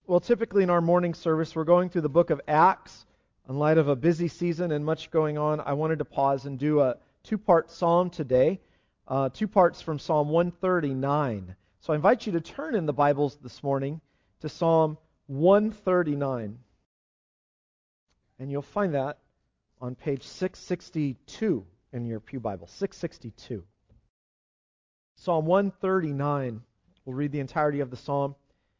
Well, typically in our morning service, we're going through the book of Acts. In light of a busy season and much going on, I wanted to pause and do a two-part psalm today, two parts from Psalm 139. So I invite you to turn in the Bibles this morning to Psalm 139. And you'll find that on page 662 in your pew Bible, 662. Psalm 139. We'll read the entirety of the psalm.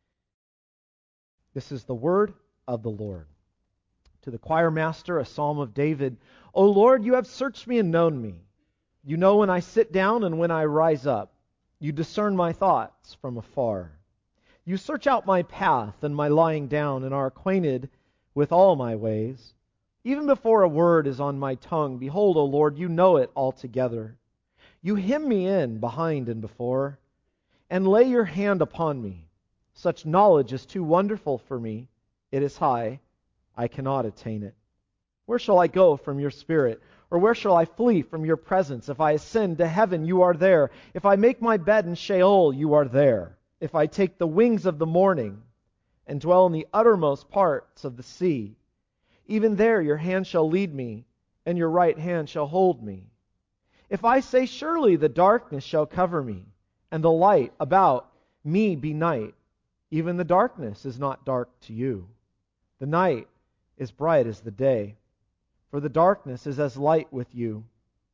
This is the word of the Lord. To the choir master, a psalm of David. O Lord, you have searched me and known me. You know when I sit down and when I rise up. You discern my thoughts from afar. You search out my path and my lying down and are acquainted with all my ways. Even before a word is on my tongue, behold, O Lord, you know it altogether. You hem me in behind and before, and lay your hand upon me. Such knowledge is too wonderful for me. It is high. I cannot attain it. Where shall I go from your spirit? Or where shall I flee from your presence? If I ascend to heaven, you are there. If I make my bed in Sheol, you are there. If I take the wings of the morning and dwell in the uttermost parts of the sea, even there your hand shall lead me, and your right hand shall hold me. If I say, surely the darkness shall cover me, and the light about me be night, even the darkness is not dark to you. The night is bright as the day, for the darkness is as light with you.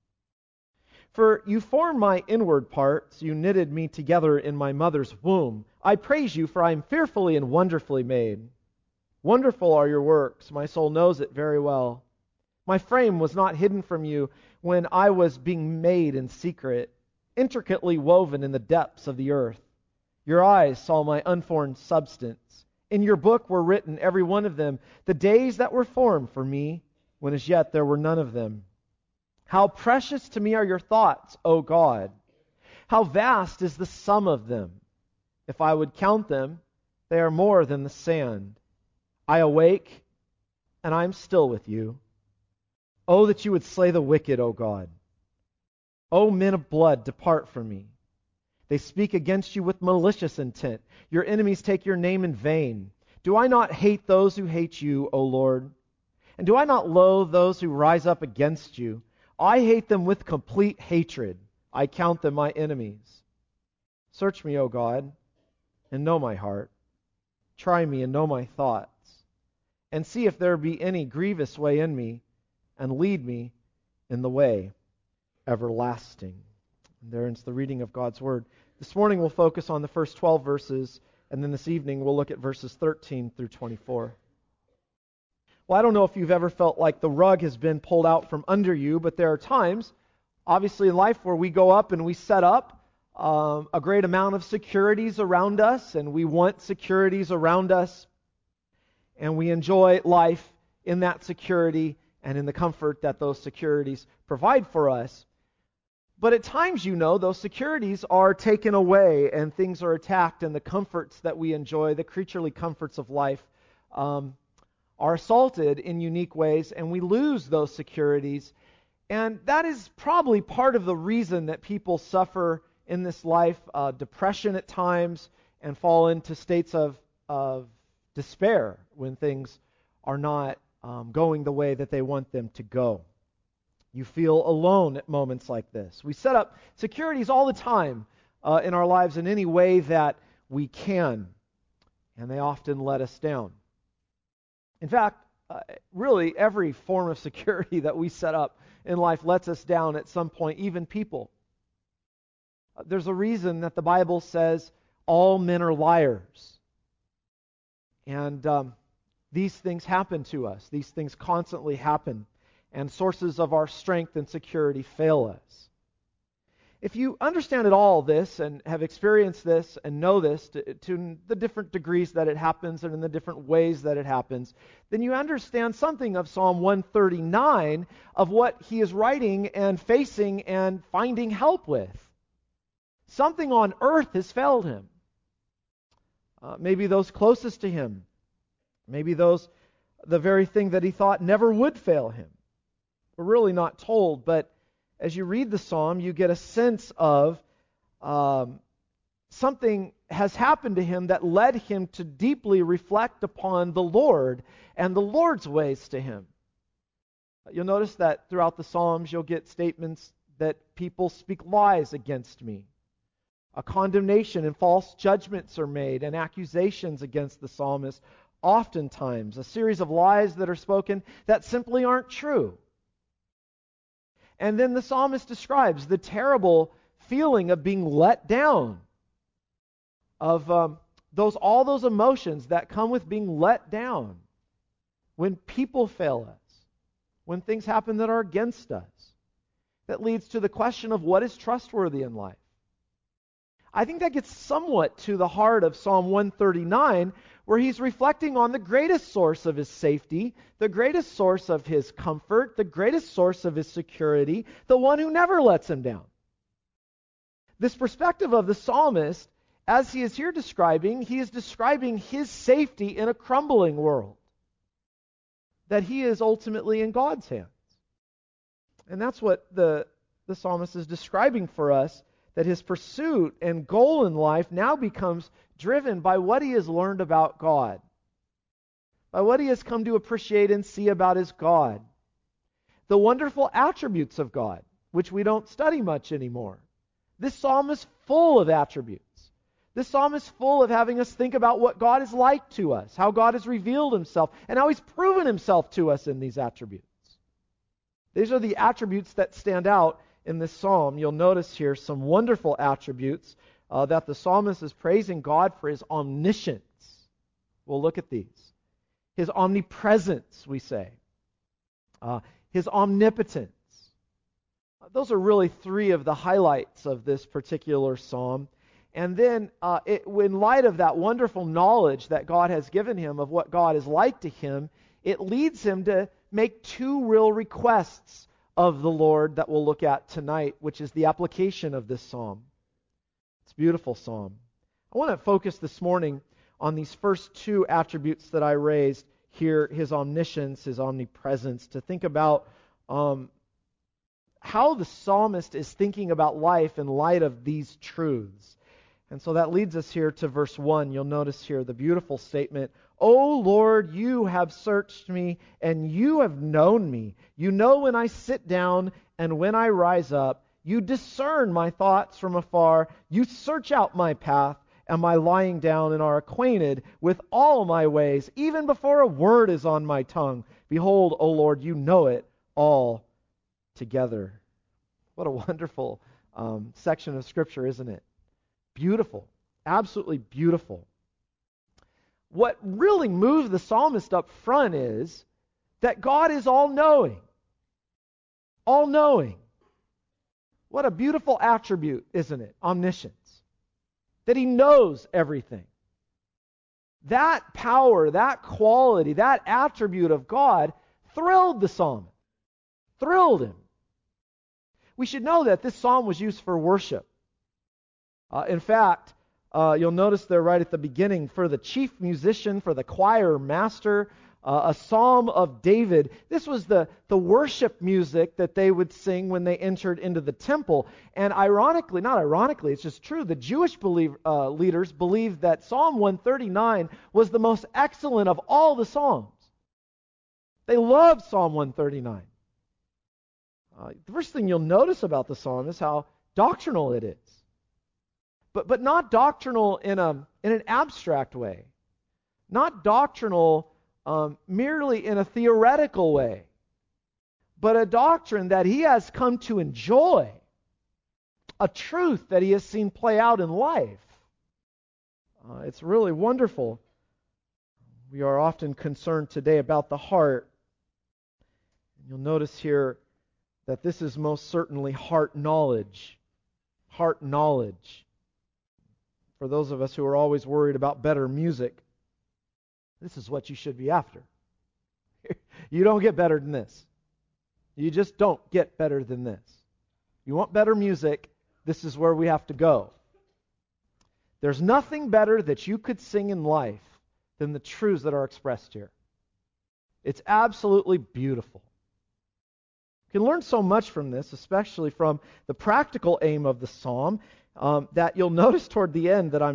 For you formed my inward parts, you knitted me together in my mother's womb. I praise you, for I am fearfully and wonderfully made. Wonderful are your works, my soul knows it very well. My frame was not hidden from you when I was being made in secret, intricately woven in the depths of the earth. Your eyes saw my unformed substance. In your book were written, every one of them, the days that were formed for me, when as yet there were none of them. How precious to me are your thoughts, O God! How vast is the sum of them! If I would count them, they are more than the sand. I awake, and I am still with you. Oh, that you would slay the wicked, O God! O men of blood, depart from me. They speak against you with malicious intent. Your enemies take your name in vain. Do I not hate those who hate you, O Lord? And do I not loathe those who rise up against you? I hate them with complete hatred. I count them my enemies. Search me, O God, and know my heart. Try me and know my thoughts. And see if there be any grievous way in me, and lead me in the way everlasting. And there ends the reading of God's Word. This morning we'll focus on the first 12 verses, and then this evening we'll look at verses 13 through 24. Well, I don't know if you've ever felt like the rug has been pulled out from under you, but there are times, obviously in life, where we go up and we set up a great amount of securities around us, and we want securities around us, and we enjoy life in that security and in the comfort that those securities provide for us. But at times, those securities are taken away and things are attacked, and the comforts that we enjoy, the creaturely comforts of life, are assaulted in unique ways, and we lose those securities. And that is probably part of the reason that people suffer in this life, depression at times, and fall into states of despair when things are not going the way that they want them to go. You feel alone at moments like this. We set up securities all the time in our lives in any way that we can, and they often let us down. In fact, really every form of security that we set up in life lets us down at some point, even people. There's a reason that the Bible says all men are liars. And these things happen to us. These things constantly happen. And sources of our strength and security fail us. If you understand at all this and have experienced this and know this to the different degrees that it happens and in the different ways that it happens, then you understand something of Psalm 139 of what he is writing and facing and finding help with. Something on earth has failed him. Maybe those closest to him. Maybe the very thing that he thought never would fail him. We're really not told, but as you read the psalm, you get a sense of something has happened to him that led him to deeply reflect upon the Lord and the Lord's ways to him. You'll notice that throughout the Psalms you'll get statements that people speak lies against me. A condemnation and false judgments are made and accusations against the psalmist. Oftentimes, a series of lies that are spoken that simply aren't true. And then the psalmist describes the terrible feeling of being let down, of all those emotions that come with being let down when people fail us, when things happen that are against us. That leads to the question of what is trustworthy in life. I think that gets somewhat to the heart of Psalm 139, where he's reflecting on the greatest source of his safety, the greatest source of his comfort, the greatest source of his security, the one who never lets him down. This perspective of the psalmist, as he is here describing, he is describing his safety in a crumbling world, that he is ultimately in God's hands. And that's what the psalmist is describing for us, that his pursuit and goal in life now becomes driven by what he has learned about God, by what he has come to appreciate and see about his God, the wonderful attributes of God, which we don't study much anymore. This psalm is full of attributes. This psalm is full of having us think about what God is like to us, how God has revealed himself, and how he's proven himself to us in these attributes. These are the attributes that stand out in this psalm. You'll notice here some wonderful attributes that the psalmist is praising God for his omniscience. We'll look at these. His omnipresence, we say. His omnipotence. Those are really three of the highlights of this particular psalm. And then, in light of that wonderful knowledge that God has given him of what God is like to him, it leads him to make two real requests of the Lord that we'll look at tonight, which is the application of this psalm. It's a beautiful psalm. I want to focus this morning on these first two attributes that I raised here, his omniscience, his omnipresence, to think about how the psalmist is thinking about life in light of these truths. And so that leads us here to verse 1. You'll notice here the beautiful statement, "O Lord, you have searched me, and you have known me. You know when I sit down and when I rise up. You discern my thoughts from afar. You search out my path and my lying down, and are acquainted with all my ways. Even before a word is on my tongue, behold, O Lord, you know it all together." What a wonderful section of Scripture, isn't it? Beautiful. Absolutely beautiful. What really moves the psalmist up front is that God is all-knowing. All-knowing. What a beautiful attribute, isn't it? Omniscience. That he knows everything. That power, that quality, that attribute of God thrilled the psalmist. Thrilled him. We should know that this psalm was used for worship. In fact, you'll notice there right at the beginning, for the chief musician, for the choir master, a psalm of David. This was the worship music that they would sing when they entered into the temple. And ironically, not ironically, it's just true, the Jewish leaders believed that Psalm 139 was the most excellent of all the psalms. They loved Psalm 139. The first thing you'll notice about the psalm is how doctrinal it is. But not doctrinal in an abstract way. Not doctrinal merely in a theoretical way. But a doctrine that he has come to enjoy. A truth that he has seen play out in life. It's really wonderful. We are often concerned today about the heart. You'll notice here that this is most certainly heart knowledge. Heart knowledge. For those of us who are always worried about better music, this is what you should be after. You don't get better than this. You just don't get better than this. You want better music, this is where we have to go. There's nothing better that you could sing in life than the truths that are expressed here. It's absolutely beautiful. You can learn so much from this, especially from the practical aim of the psalm, that you'll notice toward the end that I'm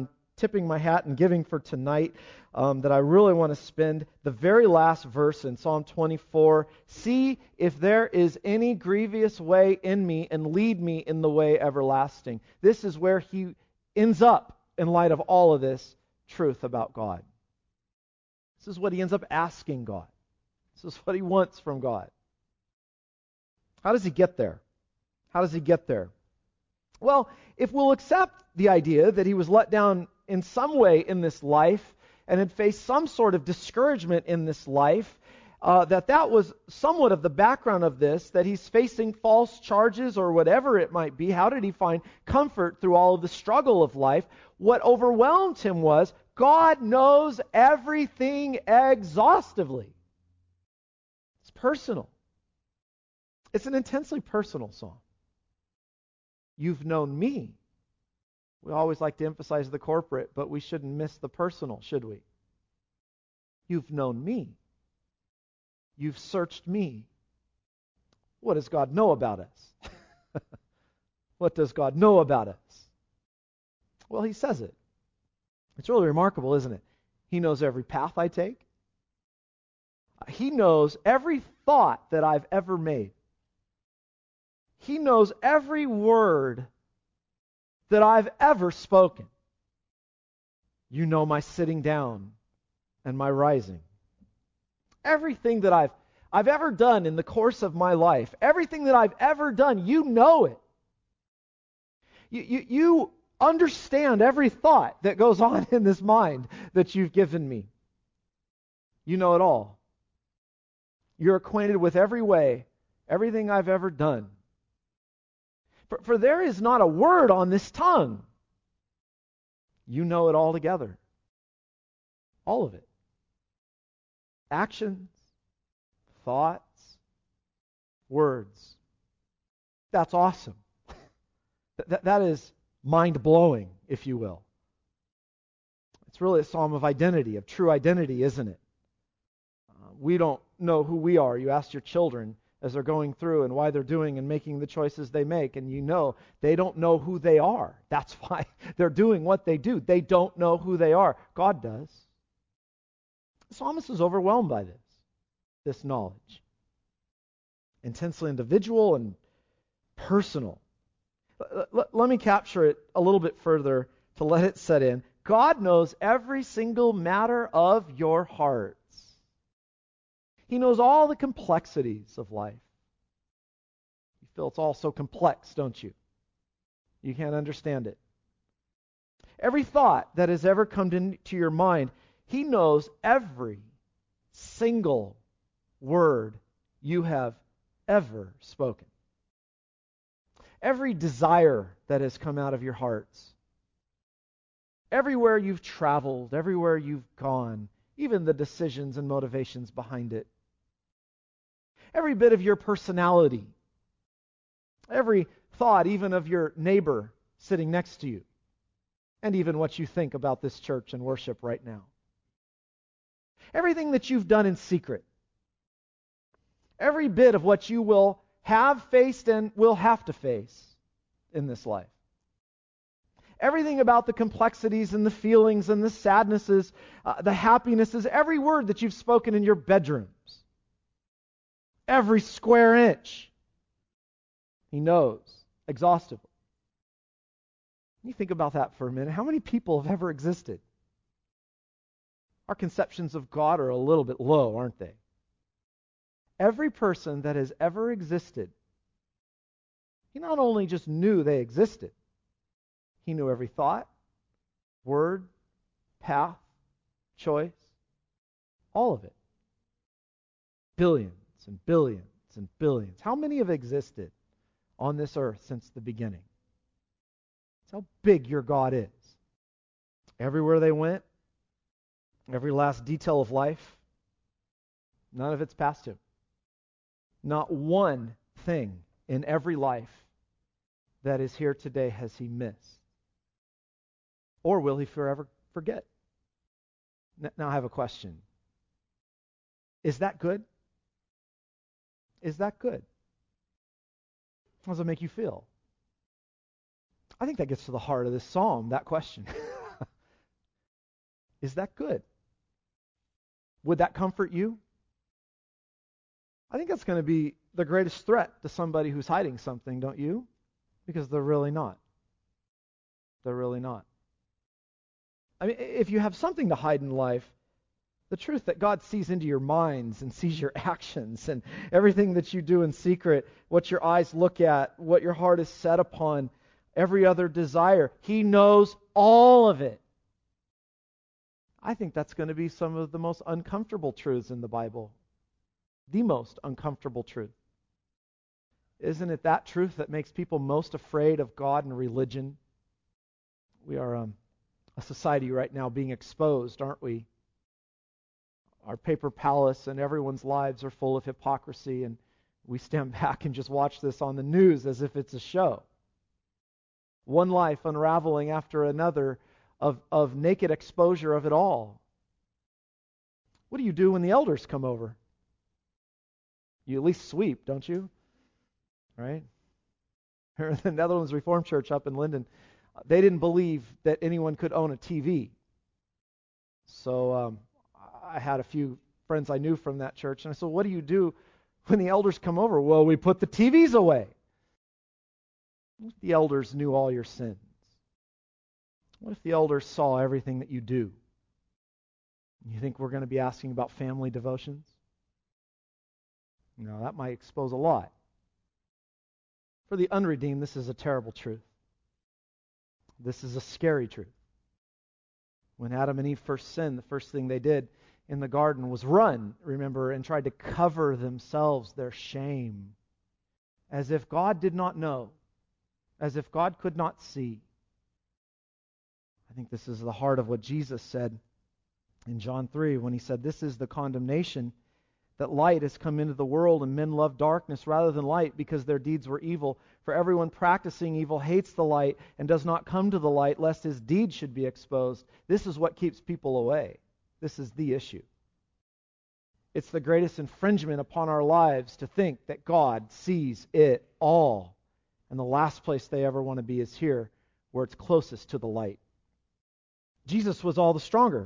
tipping my hat and giving for tonight that I really want to spend the very last verse in Psalm 24. See if there is any grievous way in me and lead me in the way everlasting. This is where he ends up in light of all of this truth about God. This is what he ends up asking God. This is what he wants from God. How does he get there? How does he get there? Well, if we'll accept the idea that he was let down in some way in this life and had faced some sort of discouragement in this life, that was somewhat of the background of this, that he's facing false charges or whatever it might be. How did he find comfort through all of the struggle of life? What overwhelmed him was God knows everything exhaustively. It's personal. It's an intensely personal psalm. You've known me. We always like to emphasize the corporate, but we shouldn't miss the personal, should we? You've known me. You've searched me. What does God know about us? What does God know about us? Well, he says it. It's really remarkable, isn't it? He knows every path I take. He knows every thought that I've ever made. He knows every word that I've ever spoken. You know my sitting down and my rising. Everything that I've ever done in the course of my life, everything that I've ever done, you know it. You understand every thought that goes on in this mind that you've given me. You know it all. You're acquainted with every way, everything I've ever done. For there is not a word on this tongue. You know it all together. All of it. Actions, thoughts, words. That's awesome. That is mind-blowing, if you will. It's really a psalm of identity, of true identity, isn't it? We don't know who we are. You ask your children as they're going through and why they're doing and making the choices they make, and you know they don't know who they are. That's why they're doing what they do. They don't know who they are. God does. The psalmist is overwhelmed by this knowledge. Intensely individual and personal. Let me capture it a little bit further to let it set in. God knows every single matter of your hearts. He knows all the complexities of life. You feel it's all so complex, don't you? You can't understand it. Every thought that has ever come into your mind, He knows every single word you have ever spoken. Every desire that has come out of your hearts. Everywhere you've traveled, everywhere you've gone, even the decisions and motivations behind it. Every bit of your personality. Every thought, even of your neighbor sitting next to you. And even what you think about this church and worship right now. Everything that you've done in secret. Every bit of what you will have faced and will have to face in this life. Everything about the complexities and the feelings and the sadnesses, the happinesses, every word that you've spoken in your bedrooms. Every square inch. He knows exhaustively. You think about that for a minute. How many people have ever existed? Our conceptions of God are a little bit low, aren't they? Every person that has ever existed, He not only just knew they existed, He knew every thought, word, path, choice, all of it. Billions and billions and billions. How many have existed on this earth since the beginning? That's how big your God is. Everywhere they went, every last detail of life, none of it's past Him. Not one thing in every life that is here today has He missed. Or will He forever forget? Now I have a question. Is that good? Is that good? How does it make you feel? I think that gets to the heart of this psalm, that question. Is that good? Would that comfort you? I think that's going to be the greatest threat to somebody who's hiding something, don't you? Because they're really not. They're really not. I mean, if you have something to hide in life, the truth that God sees into your minds and sees your actions and everything that you do in secret, what your eyes look at, what your heart is set upon, every other desire. He knows all of it. I think that's going to be some of the most uncomfortable truths in the Bible. The most uncomfortable truth. Isn't it that truth that makes people most afraid of God and religion? We are a society right now being exposed, aren't we? Our paper palace and everyone's lives are full of hypocrisy, and we stand back and just watch this on the news as if it's a show. One life unraveling after another of naked exposure of it all. What do you do when the elders come over? You at least sweep, don't you? Right? Here in the Netherlands Reformed Church up in Linden, they didn't believe that anyone could own a TV. So I had a few friends I knew from that church, and I said, what do you do when the elders come over? Well, we put the TVs away. What if the elders knew all your sins? What if the elders saw everything that you do? You think we're going to be asking about family devotions? No, that might expose a lot. For the unredeemed, this is a terrible truth. This is a scary truth. When Adam and Eve first sinned, the first thing they did in the garden was run, remember, and tried to cover themselves their shame, as if God did not know, as if God could not see. I think this is the heart of what Jesus said in John 3 when he said, this is the condemnation, that light has come into the world and men love darkness rather than light because their deeds were evil. For everyone practicing evil hates the light and does not come to the light lest his deeds should be exposed. This is what keeps people away. This is the issue. It's the greatest infringement upon our lives to think that God sees it all. And the last place they ever want to be is here, where it's closest to the light. Jesus was all the stronger.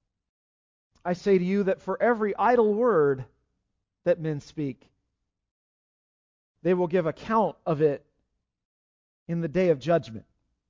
I say to you that for every idle word that men speak, they will give account of it in the day of judgment.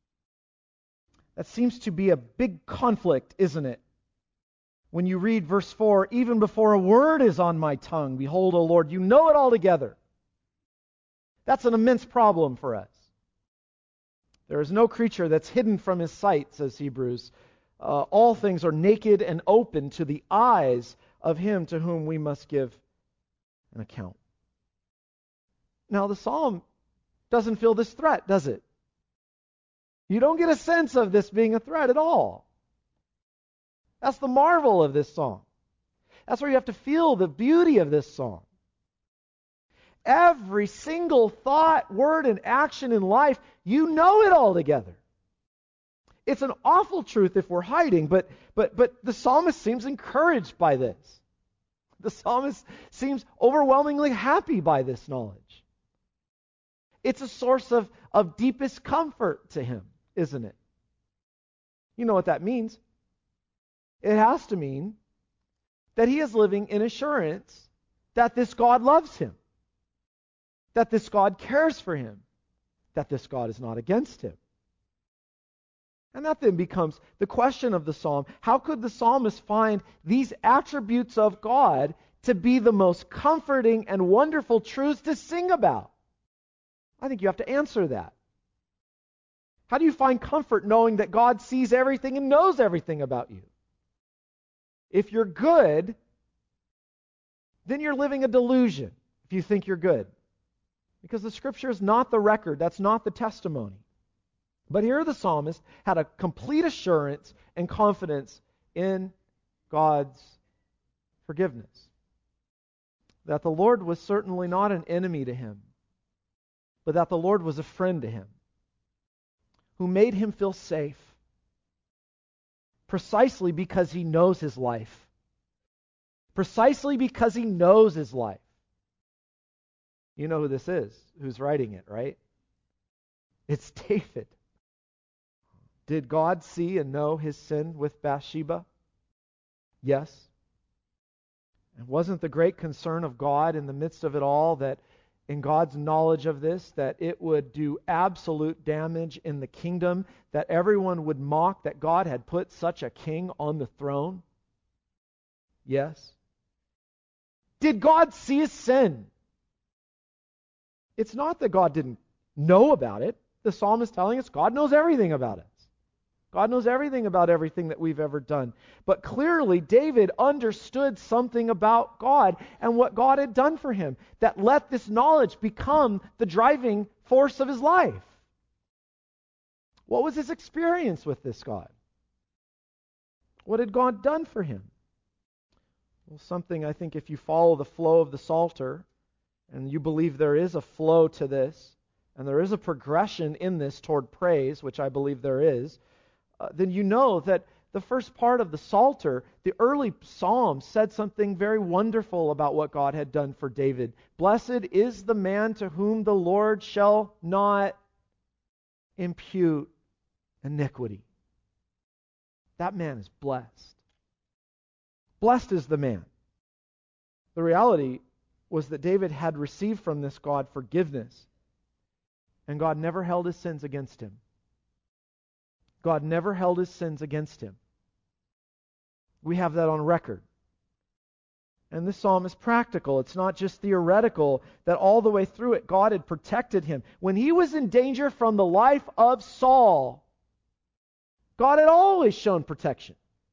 That seems to be a big conflict, isn't it? When you read verse 4, even before a word is on my tongue, behold, O Lord, you know it altogether. That's an immense problem for us. There is no creature that's hidden from his sight, says Hebrews. All things are naked and open to the eyes of him to whom we must give an account. Now, the psalm doesn't feel this threat, does it? You don't get a sense of this being a threat at all. That's the marvel of this song. That's where you have to feel the beauty of this song. Every single thought, word, and action in life, you know it all together. It's an awful truth if we're hiding, but the psalmist seems encouraged by this. The psalmist seems overwhelmingly happy by this knowledge. It's a source of deepest comfort to him, isn't it? You know what that means. It has to mean that he is living in assurance that this God loves him, that this God cares for him, that this God is not against him. And that then becomes the question of the psalm. How could the psalmist find these attributes of God to be the most comforting and wonderful truths to sing about? I think you have to answer that. How do you find comfort knowing that God sees everything and knows everything about you? If you're good, then you're living a delusion if you think you're good. Because the Scripture is not the record. That's not the testimony. But here the psalmist had a complete assurance and confidence in God's forgiveness. That the Lord was certainly not an enemy to him, but that the Lord was a friend to him, who made him feel safe, precisely because he knows his life. Precisely because he knows his life. You know who this is, who's writing it, right? It's David. Did God see and know his sin with Bathsheba? Yes. And wasn't the great concern of God in the midst of it all that in God's knowledge of this, that it would do absolute damage in the kingdom, that everyone would mock that God had put such a king on the throne? Yes. Did God see his sin? It's not that God didn't know about it. The psalm is telling us God knows everything about us. God knows everything about everything that we've ever done. But clearly, David understood something about God and what God had done for him that let this knowledge become the driving force of his life. What was his experience with this God? What had God done for him? Well, something I think if you follow the flow of the Psalter, and you believe there is a flow to this, and there is a progression in this toward praise, which I believe there is, then you know that the first part of the Psalter, the early Psalms, said something very wonderful about what God had done for David. Blessed is the man to whom the Lord shall not impute iniquity. That man is blessed. Blessed is the man. The reality was that David had received from this God forgiveness, and God never held his sins against him. God never held his sins against him. We have that on record. And this psalm is practical. It's not just theoretical, that all the way through it, God had protected him. When he was in danger from the life of Saul, God had always shown protection.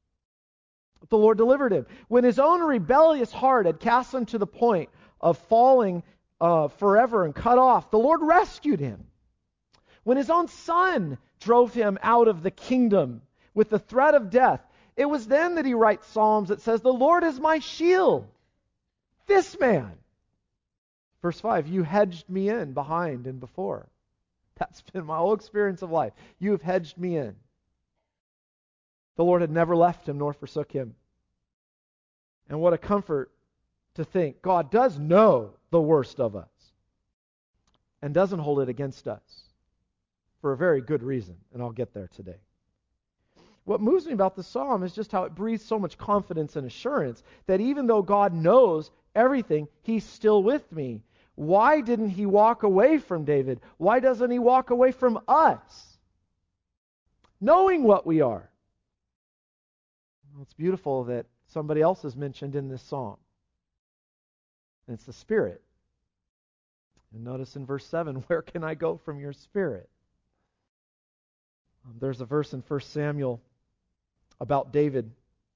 The Lord delivered him. When his own rebellious heart had cast him to the point of falling forever and cut off, the Lord rescued him. When his own son drove him out of the kingdom with the threat of death, it was then that he writes Psalms that says, the Lord is my shield. This man. Verse 5, you hedged me in behind and before. That's been my whole experience of life. You have hedged me in. The Lord had never left him nor forsook him. And what a comfort to think God does know the worst of us and doesn't hold it against us for a very good reason, and I'll get there today. What moves me about the psalm is just how it breathes so much confidence and assurance that even though God knows everything, he's still with me. Why didn't he walk away from David? Why doesn't he walk away from us? Knowing what we are. Well, it's beautiful that somebody else is mentioned in this psalm. And it's the Spirit. And notice in verse 7, where can I go from your Spirit? There's a verse in 1 Samuel about David.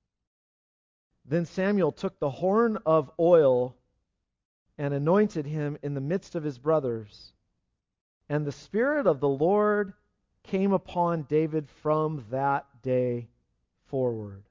Then Samuel took the horn of oil and anointed him in the midst of his brothers. And the Spirit of the Lord came upon David from that day forward.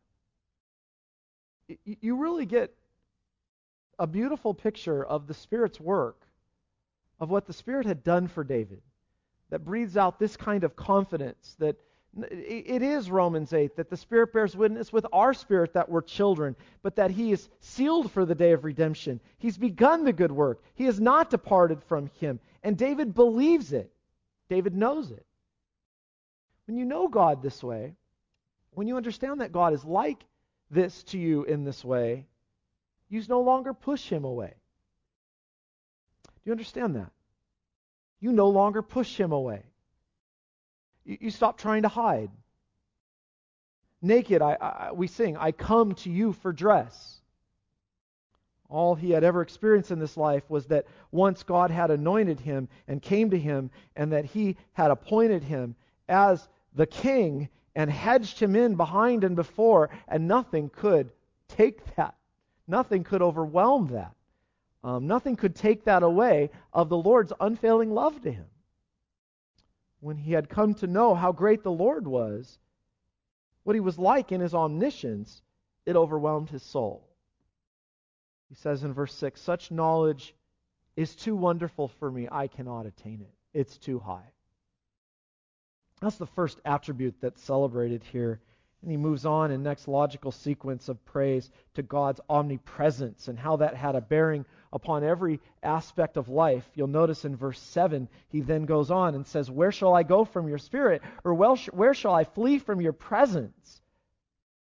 You really get a beautiful picture of the Spirit's work, of what the Spirit had done for David, that breathes out this kind of confidence that it is Romans 8, that the Spirit bears witness with our spirit that we're children, but that he is sealed for the day of redemption. He's begun the good work. He has not departed from him. And David believes it. David knows it. When you know God this way, when you understand that God is like this to you in this way, you no longer push him away. Do you understand that? You no longer push him away. You stop trying to hide. Naked, we sing, I come to you for dress. All he had ever experienced in this life was that once God had anointed him and came to him, and that he had appointed him as the king and hedged him in behind and before, and nothing could take that. Nothing could overwhelm that. Nothing could take that away of the Lord's unfailing love to him. When he had come to know how great the Lord was, what he was like in his omniscience, it overwhelmed his soul. He says in verse 6, such knowledge is too wonderful for me, I cannot attain it. It's too high. That's the first attribute that's celebrated here. And he moves on in next logical sequence of praise to God's omnipresence and how that had a bearing upon every aspect of life. You'll notice in verse 7, he then goes on and says, where shall I go from your spirit? Or where shall I flee from your presence?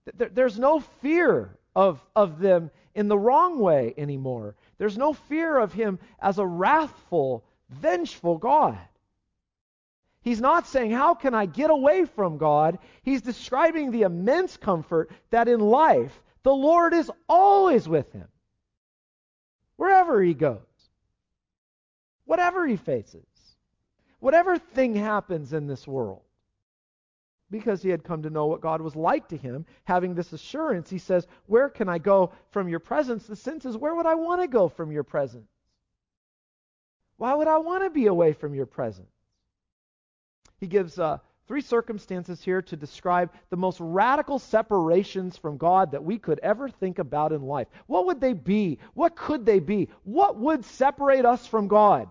There's no fear of them in the wrong way anymore. There's no fear of him as a wrathful, vengeful God. He's not saying, how can I get away from God? He's describing the immense comfort that in life, the Lord is always with him. Wherever he goes, whatever he faces, whatever thing happens in this world. Because he had come to know what God was like to him, having this assurance, he says, where can I go from your presence? The sense is, where would I want to go from your presence? Why would I want to be away from your presence? He gives three circumstances here to describe the most radical separations from God that we could ever think about in life. What would they be? What could they be? What would separate us from God?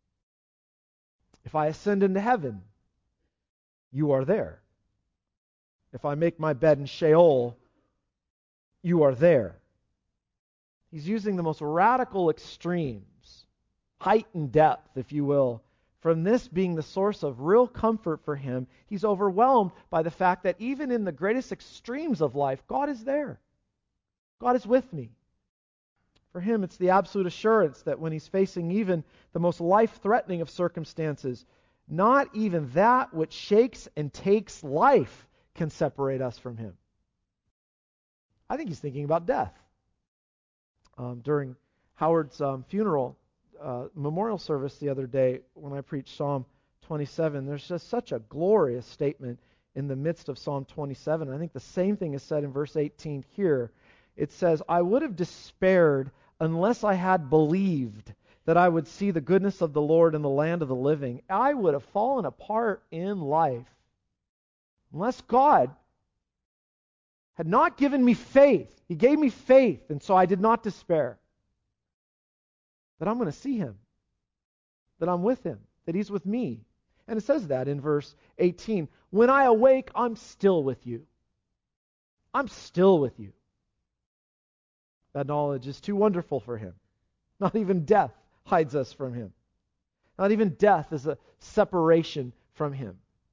If I ascend into heaven, you are there. If I make my bed in Sheol, you are there. He's using the most radical extremes, height and depth, if you will. From this being the source of real comfort for him, he's overwhelmed by the fact that even in the greatest extremes of life, God is there. God is with me. For him, it's the absolute assurance that when he's facing even the most life-threatening of circumstances, not even that which shakes and takes life can separate us from him. I think he's thinking about death. During Howard's funeral memorial service the other day, when I preached Psalm 27, there's just such a glorious statement in the midst of Psalm 27. I think the same thing is said in verse 18 here. It says, I would have despaired unless I had believed that I would see the goodness of the Lord in the land of the living. I would have fallen apart in life unless God had not given me faith. He gave me faith, and so I did not despair. That I'm going to see him, that I'm with him, that he's with me. And it says that in verse 18. When I awake, I'm still with you. I'm still with you. That knowledge is too wonderful for him. Not even death hides us from him. Not even death is a separation from him.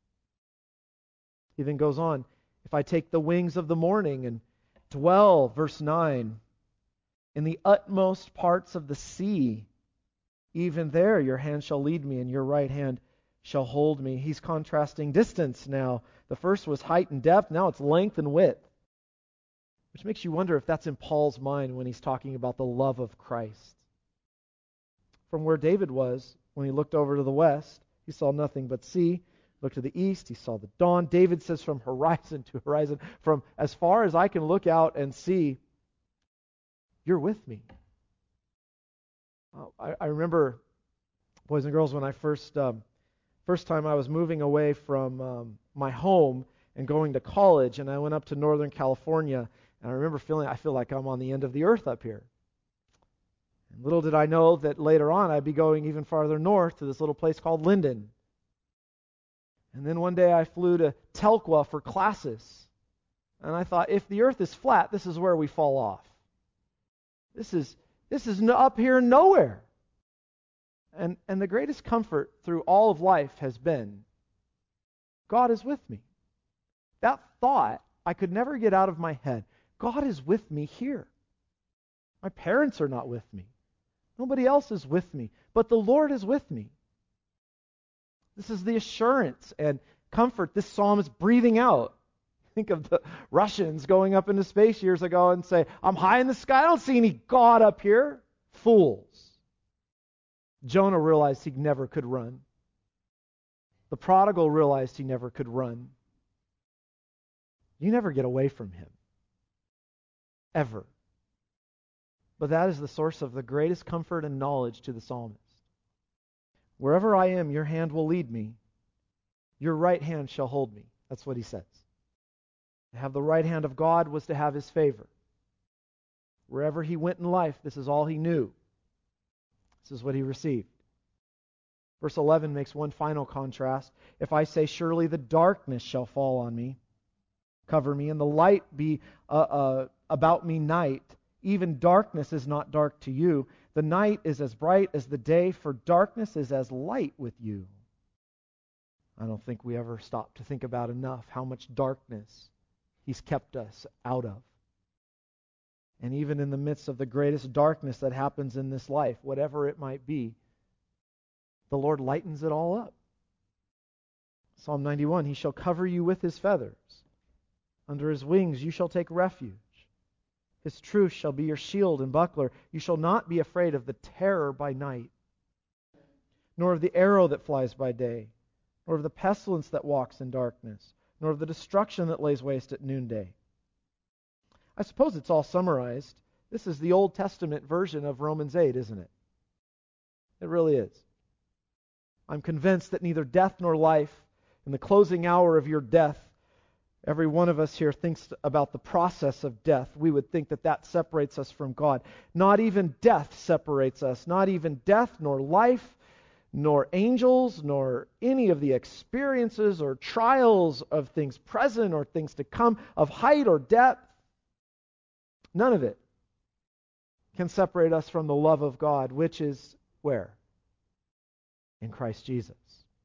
He then goes on, if I take the wings of the morning and dwell, verse 9, in the utmost parts of the sea, even there your hand shall lead me and your right hand shall hold me. He's contrasting distance now. The first was height and depth, now it's length and width. Which makes you wonder if that's in Paul's mind when he's talking about the love of Christ. From where David was, when he looked over to the west, he saw nothing but sea. Looked to the east, he saw the dawn. David says from horizon to horizon, from as far as I can look out and see, you're with me. I remember, boys and girls, when I first time I was moving away from my home and going to college, and I went up to Northern California, and I remember I feel like I'm on the end of the earth up here. And little did I know that later on I'd be going even farther north to this little place called Linden. And then one day I flew to Telqua for classes. And I thought, if the earth is flat, this is where we fall off. This is up here nowhere. And the greatest comfort through all of life has been, God is with me. That thought I could never get out of my head. God is with me here. My parents are not with me. Nobody else is with me. But the Lord is with me. This is the assurance and comfort this psalm is breathing out. Think of the Russians going up into space years ago and say, I'm high in the sky, I don't see any God up here. Fools. Jonah realized he never could run. The prodigal realized he never could run. You never get away from him. Ever. But that is the source of the greatest comfort and knowledge to the psalmist. Wherever I am, your hand will lead me. Your right hand shall hold me. That's what he says. To have the right hand of God was to have his favor. Wherever he went in life, this is all he knew. This is what he received. Verse 11 makes one final contrast. If I say, surely the darkness shall fall on me, cover me, and the light be about me night, even darkness is not dark to you. The night is as bright as the day, for darkness is as light with you. I don't think we ever stop to think about enough how much darkness He's kept us out of. And even in the midst of the greatest darkness that happens in this life, whatever it might be, the Lord lightens it all up. Psalm 91, He shall cover you with His feathers. Under His wings you shall take refuge. His truth shall be your shield and buckler. You shall not be afraid of the terror by night, nor of the arrow that flies by day, nor of the pestilence that walks in darkness, nor of the destruction that lays waste at noonday. I suppose it's all summarized. This is the Old Testament version of Romans 8, isn't it? It really is. I'm convinced that neither death nor life, in the closing hour of your death, every one of us here thinks about the process of death. We would think that that separates us from God. Not even death separates us. Not even death nor life, nor angels, nor any of the experiences or trials of things present or things to come, of height or depth. None of it can separate us from the love of God, which is where? In Christ Jesus.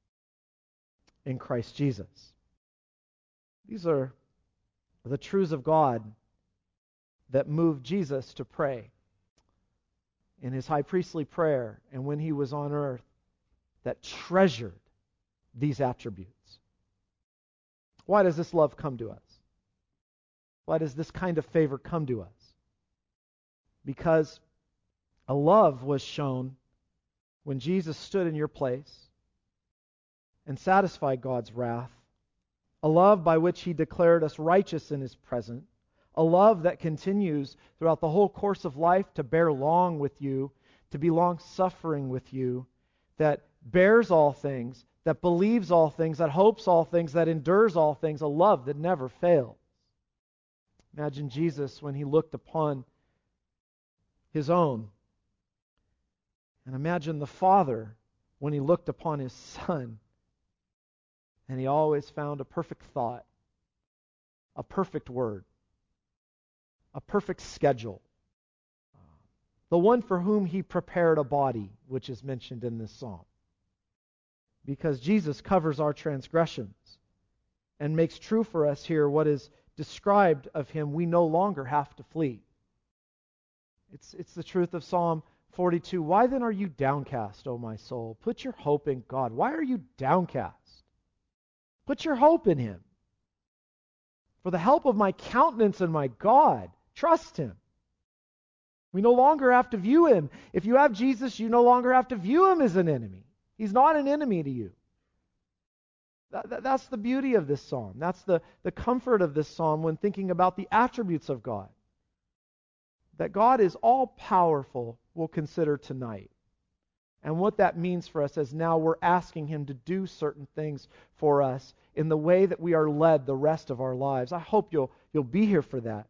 In Christ Jesus. These are the truths of God that moved Jesus to pray in His high priestly prayer and when He was on earth, that treasured these attributes. Why does this love come to us? Why does this kind of favor come to us? Because a love was shown when Jesus stood in your place and satisfied God's wrath. A love by which He declared us righteous in His presence. A love that continues throughout the whole course of life to bear long with you, to be long-suffering with you, that bears all things, that believes all things, that hopes all things, that endures all things, a love that never fails. Imagine Jesus when He looked upon His own. And imagine the Father when He looked upon His Son. And He always found a perfect thought, a perfect word, a perfect schedule. The one for whom He prepared a body, which is mentioned in this psalm. Because Jesus covers our transgressions and makes true for us here what is described of Him, we no longer have to flee. It's the truth of Psalm 42. Why then are you downcast, O my soul? Put your hope in God. Why are you downcast? Put your hope in Him. For the help of my countenance and my God, trust Him. We no longer have to view Him. If you have Jesus, you no longer have to view Him as an enemy. He's not an enemy to you. That's the beauty of this psalm. That's the comfort of this psalm when thinking about the attributes of God. That God is all-powerful, we'll consider tonight. And what that means for us is now we're asking Him to do certain things for us in the way that we are led the rest of our lives. I hope you'll be here for that.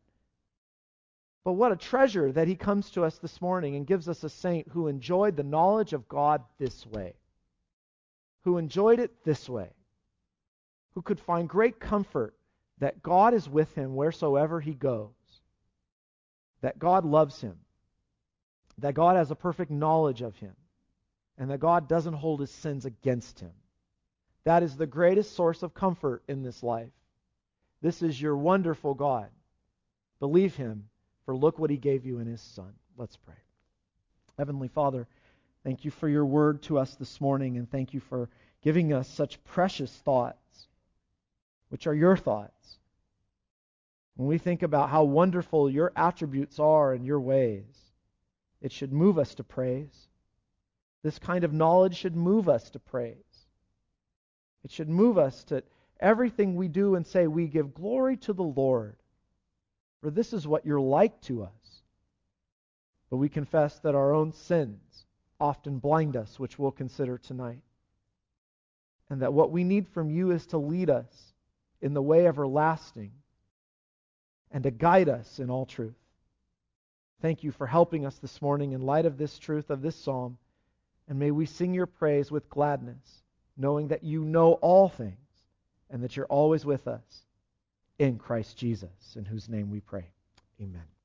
But what a treasure that He comes to us this morning and gives us a saint who enjoyed the knowledge of God this way. Who enjoyed it this way. Who could find great comfort that God is with him wheresoever he goes. That God loves him. That God has a perfect knowledge of him. And that God doesn't hold his sins against him. That is the greatest source of comfort in this life. This is your wonderful God. Believe Him, for look what He gave you in His Son. Let's pray. Heavenly Father, thank You for Your word to us this morning, and thank You for giving us such precious thoughts, which are Your thoughts. When we think about how wonderful Your attributes are and Your ways, it should move us to praise. This kind of knowledge should move us to praise. It should move us to everything we do and say, we give glory to the Lord. For this is what You're like to us. But we confess that our own sins often blind us, which we'll consider tonight. And that what we need from You is to lead us in the way everlasting and to guide us in all truth. Thank You for helping us this morning in light of this truth of this psalm. And may we sing Your praise with gladness, knowing that You know all things and that You're always with us in Christ Jesus, in whose name we pray. Amen.